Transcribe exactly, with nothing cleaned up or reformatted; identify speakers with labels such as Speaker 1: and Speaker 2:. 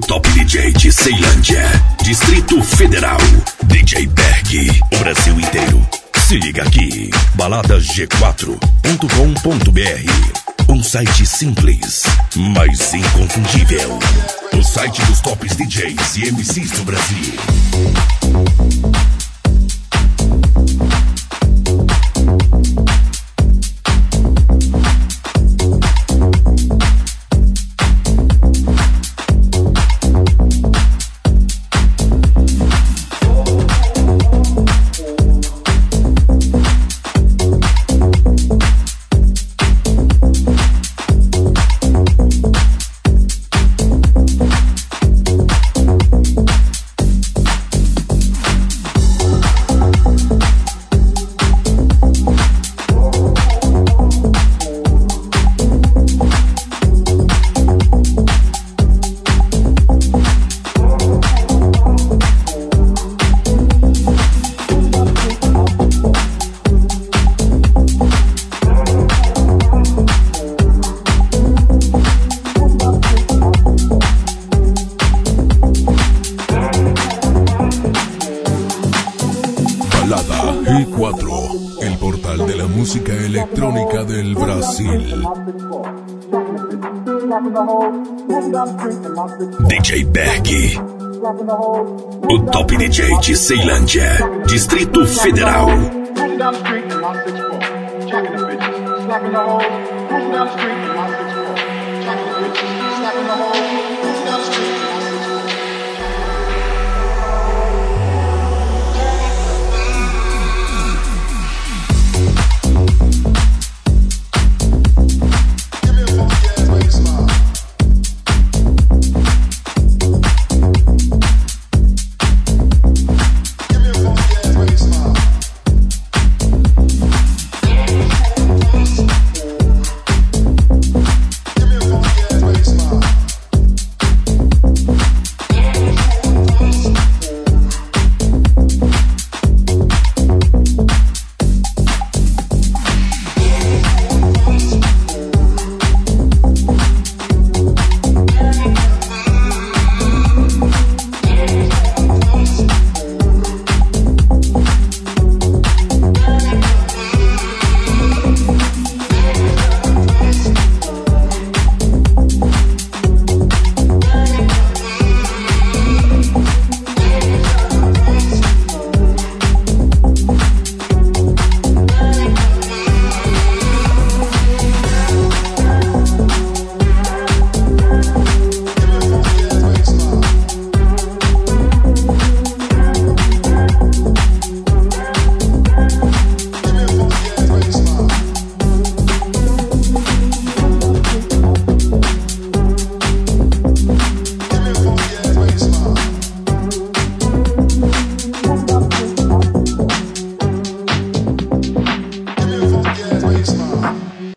Speaker 1: top D J de Ceilândia, Distrito Federal, D J Berg, o Brasil inteiro. Se liga aqui, balada g quatro ponto com ponto b r. Um site simples, mas inconfundível. O site dos tops D Js e M Cs do Brasil.
Speaker 2: G cuatro, el portal de la música electrónica del Brasil.
Speaker 1: D J Berg, o top D J de Ceilândia, Distrito Federal.
Speaker 3: Slapping the hole, moving down the street in my six four. Jacking the bitches, slapping the hole.